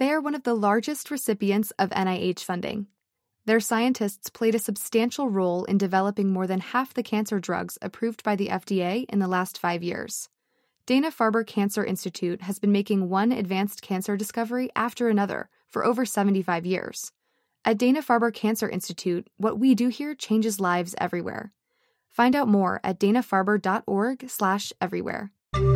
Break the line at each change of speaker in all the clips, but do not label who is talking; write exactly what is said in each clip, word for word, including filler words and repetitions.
They are one of the largest recipients of N I H funding. Their scientists played a substantial role in developing more than half the cancer drugs approved by the F D A in the last five years. Dana-Farber Cancer Institute has been making one advanced cancer discovery after another for over seventy-five years. At Dana-Farber Cancer Institute, what we do here changes lives everywhere. Find out more at dana-farber.org slash everywhere.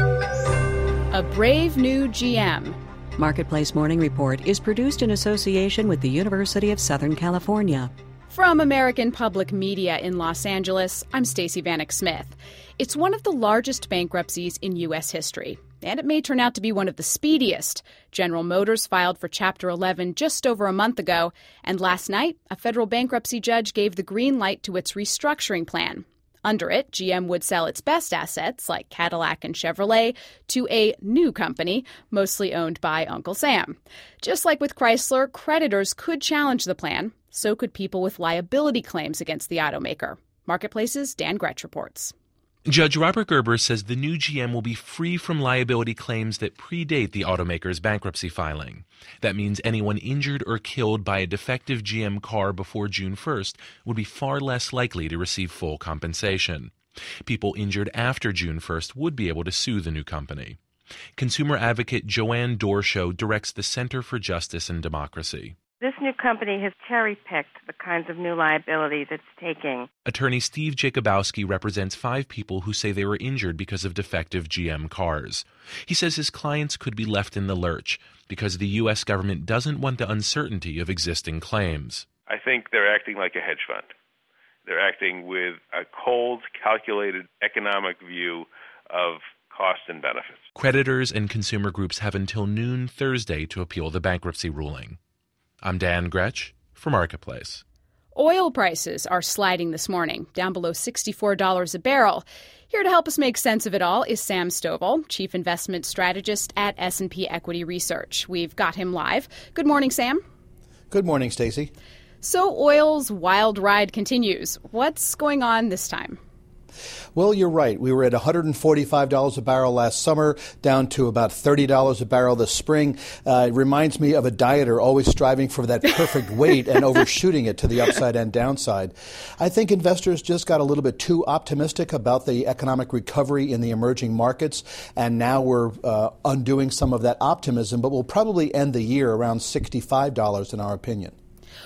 A brave new G M.
Marketplace Morning Report is produced in association with the University of Southern California.
From American Public Media in Los Angeles, I'm Stacey Vanek Smith. It's one of the largest bankruptcies in U S history, and it may turn out to be one of the speediest. General Motors filed for Chapter eleven just over a month ago, and last night, a federal bankruptcy judge gave the green light to its restructuring plan. Under it, G M would sell its best assets, like Cadillac and Chevrolet, to a new company, mostly owned by Uncle Sam. Just like with Chrysler, creditors could challenge the plan. So could people with liability claims against the automaker. Marketplace's Dan Gretsch reports.
Judge Robert Gerber says the new G M will be free from liability claims that predate the automaker's bankruptcy filing. That means anyone injured or killed by a defective G M car before June first would be far less likely to receive full compensation. People injured after June first would be able to sue the new company. Consumer advocate Joanne Dorshow directs the Center for Justice and Democracy.
This new company has cherry-picked the kinds of new liabilities it's taking.
Attorney Steve Jacobowski represents five people who say they were injured because of defective G M cars. He says his clients could be left in the lurch because the U S government doesn't want the uncertainty of existing claims.
I think they're acting like a hedge fund. They're acting with a cold, calculated economic view of cost and benefits.
Creditors and consumer groups have until noon Thursday to appeal the bankruptcy ruling. I'm Dan Gretsch for Marketplace.
Oil prices are sliding this morning, down below sixty-four dollars a barrel. Here to help us make sense of it all is Sam Stovall, Chief Investment Strategist at S and P Equity Research. We've got him live. Good morning, Sam.
Good morning, Stacey.
So oil's wild ride continues. What's going on this time?
Well, you're right. We were at one hundred forty-five dollars a barrel last summer, down to about thirty dollars a barrel this spring. Uh, it reminds me of a dieter always striving for that perfect weight and overshooting it to the upside and downside. I think investors just got a little bit too optimistic about the economic recovery in the emerging markets, and now we're uh, undoing some of that optimism, but we'll probably end the year around sixty-five dollars in our opinion.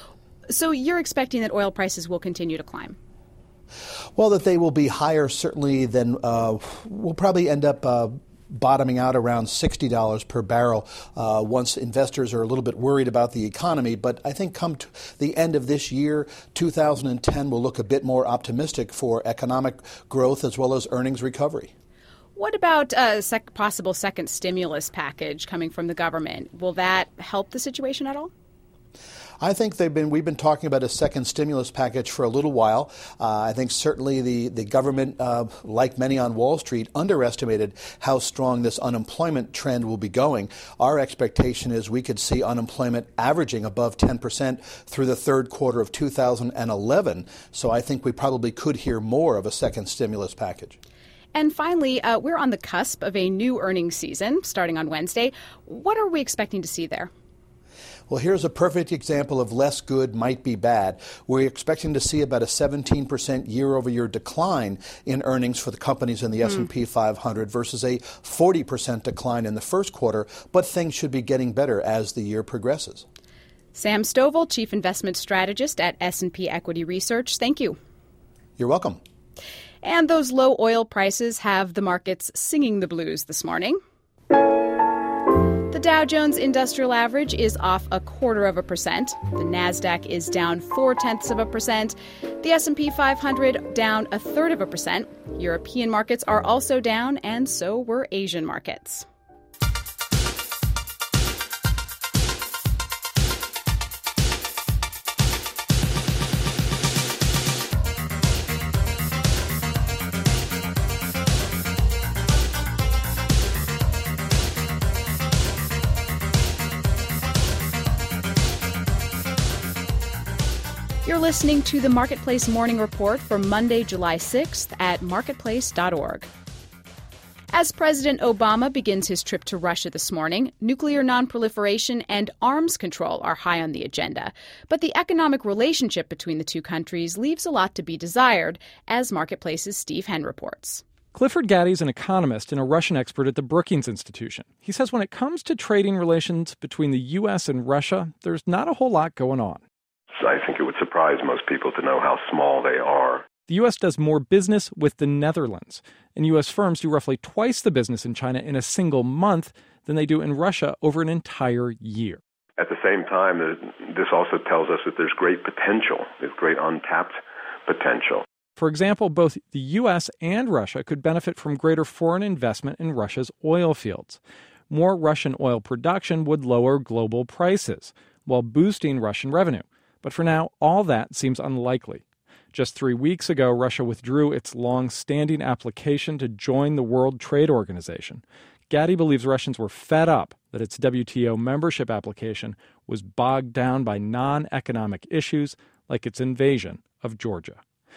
So you're expecting that oil prices will continue to climb?
Well, that they will be higher certainly than uh, we'll probably end up uh, bottoming out around sixty dollars per barrel uh, once investors are a little bit worried about the economy. But I think come to the end of this year, two thousand ten will look a bit more optimistic for economic growth as well as earnings recovery.
What about a sec- possible second stimulus package coming from the government? Will that help the situation at all?
I think they've been. We've been talking about a second stimulus package for a little while. Uh, I think certainly the the government, uh, like many on Wall Street, underestimated how strong this unemployment trend will be going. Our expectation is we could see unemployment averaging above ten percent through the third quarter of two thousand eleven. So I think we probably could hear more of a second stimulus package.
And finally, uh, we're on the cusp of a new earnings season starting on Wednesday. What are we expecting to see there?
Well, here's a perfect example of less good might be bad. We're expecting to see about a seventeen percent year-over-year decline in earnings for the companies in the mm. S and P five hundred versus a forty percent decline in the first quarter, but things should be getting better as the year progresses.
Sam Stovall, Chief Investment Strategist at S and P Equity Research. Thank you.
You're welcome.
And those low oil prices have the markets singing the blues this morning. The Dow Jones Industrial Average is off a quarter of a percent. The Nasdaq is down four-tenths of a percent. The S and P five hundred down a third of a percent. European markets are also down, and so were Asian markets. You're listening to the Marketplace Morning Report for Monday, July sixth at marketplace dot org. As President Obama begins his trip to Russia this morning, nuclear nonproliferation and arms control are high on the agenda. But the economic relationship between the two countries leaves a lot to be desired, as Marketplace's Steve Henn reports.
Clifford Gaddy is an economist and a Russian expert at the Brookings Institution. He says when it comes to trading relations between the U S and Russia, there's not a whole lot going on.
I think it would surprise most people to know how small they are.
The U S does more business with the Netherlands, and U S firms do roughly twice the business in China in a single month than they do in Russia over an entire year.
At the same time, this also tells us that there's great potential, there's great untapped potential.
For example, both the U S and Russia could benefit from greater foreign investment in Russia's oil fields. More Russian oil production would lower global prices, while boosting Russian revenue. But for now, all that seems unlikely. Just three weeks ago, Russia withdrew its long-standing application to join the World Trade Organization. Gaddy believes Russians were fed up that its W T O membership application was bogged down by non-economic issues like its invasion of Georgia.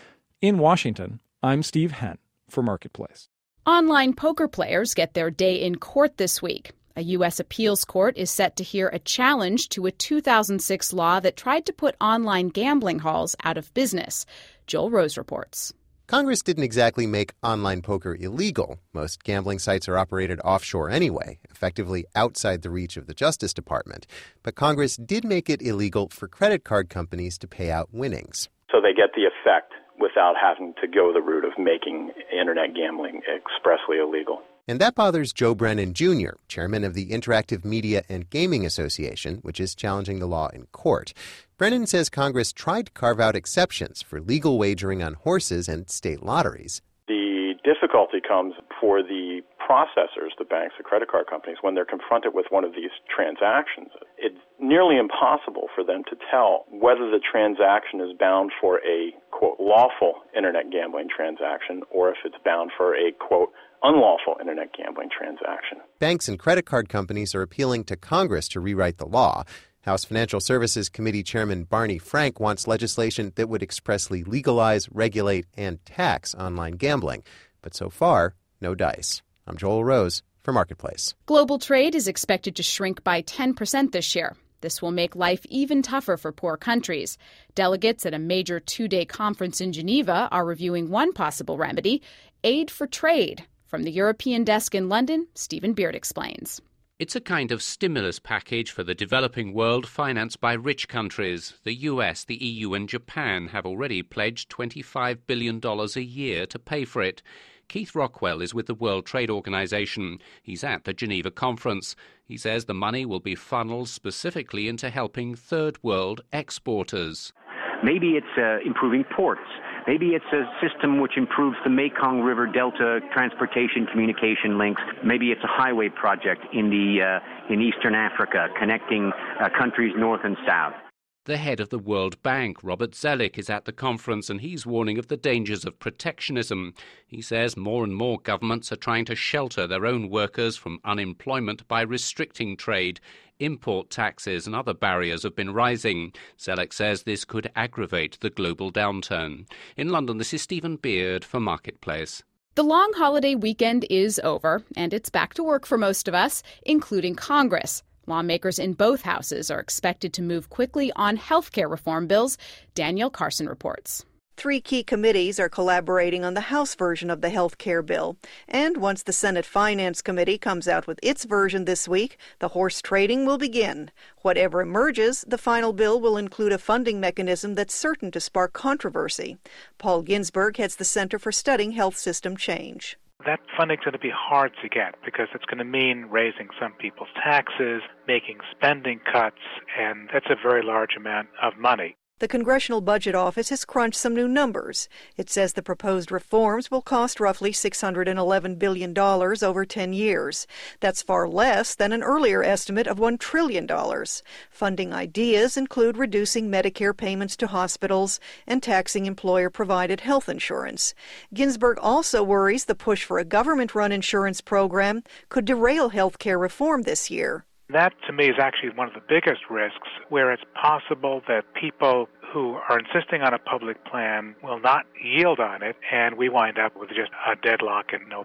In Washington, I'm Steve Henn for Marketplace.
Online poker players get their day in court this week. A U S appeals court is set to hear a challenge to a two thousand six law that tried to put online gambling halls out of business. Joel Rose reports.
Congress didn't exactly make online poker illegal. Most gambling sites are operated offshore anyway, effectively outside the reach of the Justice Department. But Congress did make it illegal for credit card companies to pay out winnings.
So they get the effect without having to go the route of making internet gambling expressly illegal.
And that bothers Joe Brennan, Junior, chairman of the Interactive Media and Gaming Association, which is challenging the law in court. Brennan says Congress tried to carve out exceptions for legal wagering on horses and state lotteries.
The difficulty comes for the processors, the banks, the credit card companies, when they're confronted with one of these transactions. It's nearly impossible for them to tell whether the transaction is bound for a, quote, lawful internet gambling transaction or if it's bound for a, quote, unlawful internet gambling transaction.
Banks and credit card companies are appealing to Congress to rewrite the law. House Financial Services Committee Chairman Barney Frank wants legislation that would expressly legalize, regulate, and tax online gambling. But so far, no dice. I'm Joel Rose for Marketplace.
Global trade is expected to shrink by ten percent this year. This will make life even tougher for poor countries. Delegates at a major two-day conference in Geneva are reviewing one possible remedy, aid for trade. From the European desk in London, Stephen Beard explains.
It's a kind of stimulus package for the developing world financed by rich countries. The U S, the E U and Japan have already pledged twenty-five billion dollars a year to pay for it. Keith Rockwell is with the World Trade Organization. He's at the Geneva conference. He says the money will be funneled specifically into helping third world exporters.
Maybe it's uh, improving ports. Maybe it's a system which improves the Mekong River Delta transportation communication links. Maybe it's a highway project in the uh, in Eastern Africa connecting uh, countries north and south.
The head of the World Bank, Robert Zoellick, is at the conference and he's warning of the dangers of protectionism. He says more and more governments are trying to shelter their own workers from unemployment by restricting trade. Import taxes and other barriers have been rising. Zoellick says this could aggravate the global downturn. In London, this is Stephen Beard for Marketplace.
The long holiday weekend is over, and it's back to work for most of us, including Congress. Lawmakers in both houses are expected to move quickly on health care reform bills. Danielle Carson reports.
Three key committees are collaborating on the House version of the health care bill. And once the Senate Finance Committee comes out with its version this week, the horse trading will begin. Whatever emerges, the final bill will include a funding mechanism that's certain to spark controversy. Paul Ginsberg heads the Center for Studying Health System Change.
That funding's going to be hard to get because it's going to mean raising some people's taxes, making spending cuts, and that's a very large amount of money.
The Congressional Budget Office has crunched some new numbers. It says the proposed reforms will cost roughly six hundred eleven billion dollars over ten years. That's far less than an earlier estimate of one trillion dollars. Funding ideas include reducing Medicare payments to hospitals and taxing employer-provided health insurance. Ginsburg also worries the push for a government-run insurance program could derail health care reform this year.
That, to me, is actually one of the biggest risks, where it's possible that people who are insisting on a public plan will not yield on it, and we wind up with just a deadlock and no bill.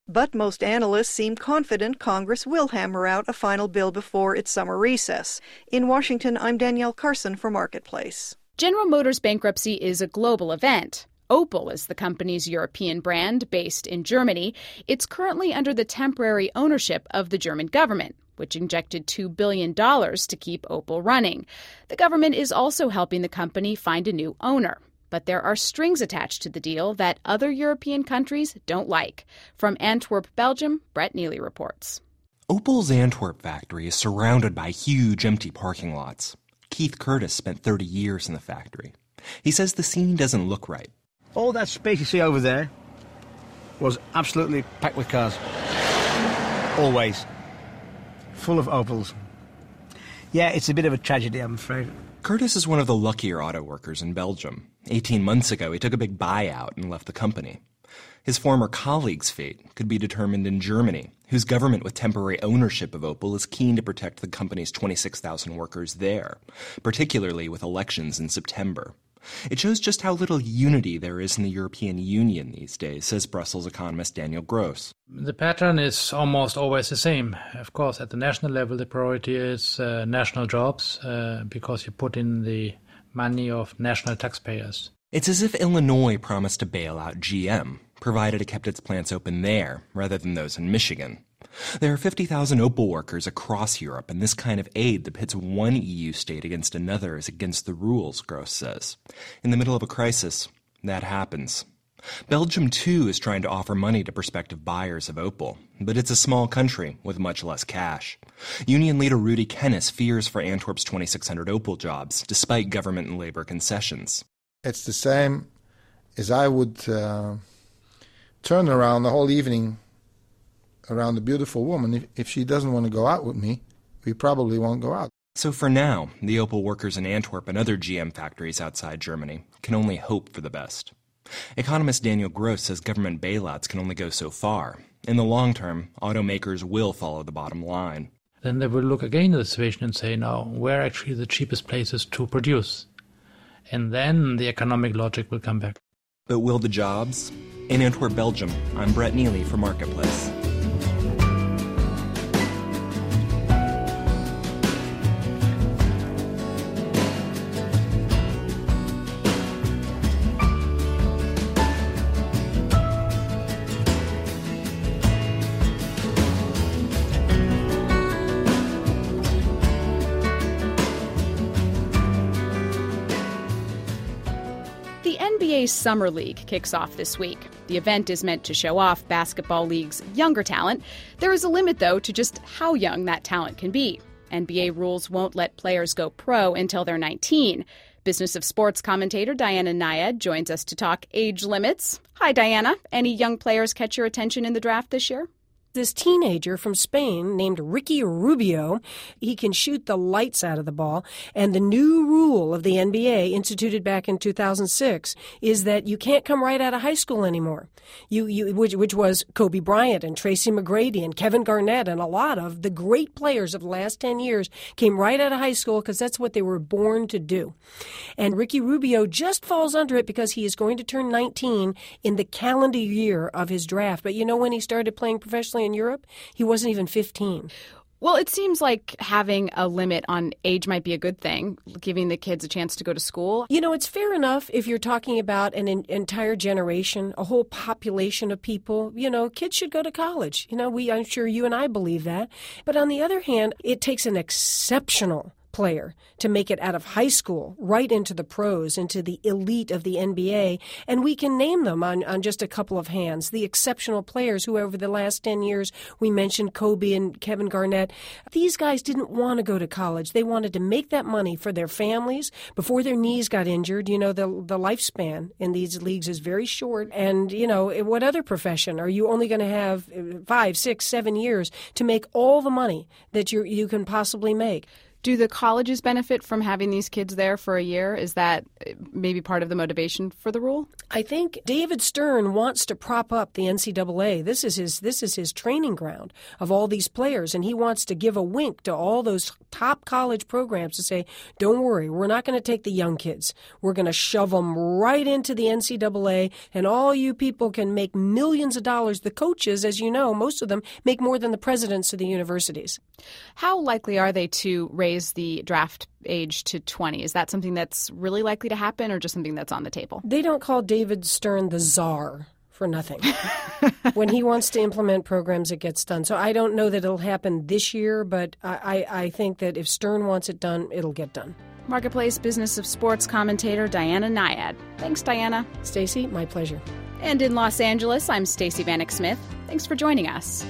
But most analysts seem confident Congress will hammer out a final bill before its summer recess. In Washington, I'm Danielle Carson for Marketplace.
General Motors bankruptcy is a global event. Opel is the company's European brand based in Germany. It's currently under the temporary ownership of the German government, which injected two billion dollars to keep Opel running. The government is also helping the company find a new owner. But there are strings attached to the deal that other European countries don't like. From Antwerp, Belgium, Brett Neely reports.
Opel's Antwerp factory is surrounded by huge empty parking lots. Keith Curtis spent thirty years in the factory. He says the scene doesn't look right.
All that space you see over there was absolutely packed with cars. Always. Full of Opels. Yeah, it's a bit of a tragedy, I'm afraid.
Curtis is one of the luckier auto workers in Belgium. Eighteen months ago, he took a big buyout and left the company. His former colleague's fate could be determined in Germany, whose government with temporary ownership of Opel is keen to protect the company's twenty-six thousand workers there, particularly with elections in September. It shows just how little unity there is in the European Union these days, says Brussels economist Daniel Gross.
The pattern is almost always the same. Of course, at the national level, the priority is uh, national jobs uh, because you put in the money of national taxpayers.
It's as if Illinois promised to bail out G M, provided it kept its plants open there rather than those in Michigan. There are fifty thousand Opel workers across Europe, and this kind of aid that pits one E U state against another is against the rules, Gross says. In the middle of a crisis, that happens. Belgium, too, is trying to offer money to prospective buyers of Opel, but it's a small country with much less cash. Union leader Rudy Kennis fears for Antwerp's twenty-six hundred Opel jobs, despite government and labor concessions.
It's the same as I would uh, turn around the whole evening around a beautiful woman. If, if she doesn't want to go out with me, we probably won't go out.
So for now, the Opel workers in Antwerp and other G M factories outside Germany can only hope for the best. Economist Daniel Gross says government bailouts can only go so far. In the long term, automakers will follow the bottom line.
Then they will look again at the situation and say, now, where are actually the cheapest places to produce? And then the economic logic will come back.
But will the jobs? In Antwerp, Belgium, I'm Brett Neely for Marketplace.
Summer League kicks off this week. The event is meant to show off basketball league's younger talent. There is a limit, though, to just how young that talent can be. N B A rules won't let players go pro until they're nineteen. Business of Sports commentator Diana Nyad joins us to talk age limits. Hi, Diana. Any young players catch your attention in the draft this year?
This teenager from Spain named Ricky Rubio, he can shoot the lights out of the ball. And the new rule of the N B A, instituted back in two thousand six, is that you can't come right out of high school anymore. You, you, which, which was Kobe Bryant and Tracy McGrady and Kevin Garnett, and a lot of the great players of the last ten years came right out of high school because that's what they were born to do. And Ricky Rubio just falls under it because he is going to turn nineteen in the calendar year of his draft. But you know when he started playing professionally in Europe? He wasn't even fifteen.
Well, it seems like having a limit on age might be a good thing, giving the kids a chance to go to school.
You know, it's fair enough if you're talking about an in- entire generation, a whole population of people. You know, kids should go to college. You know, we I'm sure you and I believe that. But on the other hand, it takes an exceptional player to make it out of high school right into the pros, into the elite of the N B A. And we can name them on, on just a couple of hands, the exceptional players who over the last ten years, we mentioned Kobe and Kevin Garnett. These guys didn't want to go to college. They wanted to make that money for their families before their knees got injured. You know, the, the lifespan in these leagues is very short. And, you know, what other profession are you only going to have five, six, seven years to make all the money that you you can possibly make?
Do the colleges benefit from having these kids there for a year? Is that maybe part of the motivation for the rule?
I think David Stern wants to prop up the N C double A. This is his this is his training ground of all these players, and he wants to give a wink to all those top college programs to say, don't worry, we're not going to take the young kids. We're going to shove them right into the N C double A, and all you people can make millions of dollars. The coaches, as you know, most of them make more than the presidents of the universities.
How likely are they to raise the draft age to twenty? Is that something that's really likely to happen or just something that's on the table?
They don't call David Stern the czar for nothing. When he wants to implement programs, it gets done. So I don't know that it'll happen this year, but I, I, I think that if Stern wants it done, it'll get done.
Marketplace Business of Sports commentator Diana Nyad. Thanks, Diana.
Stacey, my pleasure.
And in Los Angeles, I'm Stacey Vanek Smith. Thanks for joining us.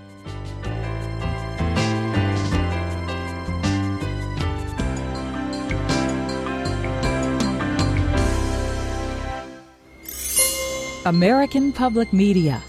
American Public Media.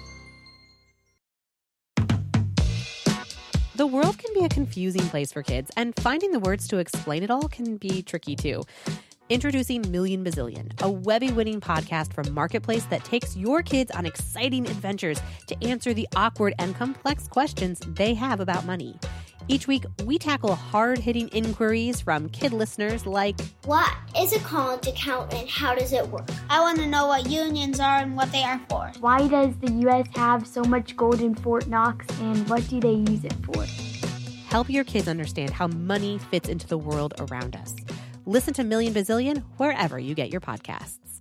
The world can be a confusing place for kids, and finding the words to explain it all can be tricky too. Introducing Million Bazillion, a Webby-winning podcast from Marketplace that takes your kids on exciting adventures to answer the awkward and complex questions they have about money. Each week, we tackle hard-hitting inquiries from kid listeners like,
what is a college account and how does it work? I want to know what unions are and what they are for.
Why does the U S have so much gold in Fort Knox and what do they use it for?
Help your kids understand how money fits into the world around us. Listen to Million Bazillion wherever you get your podcasts.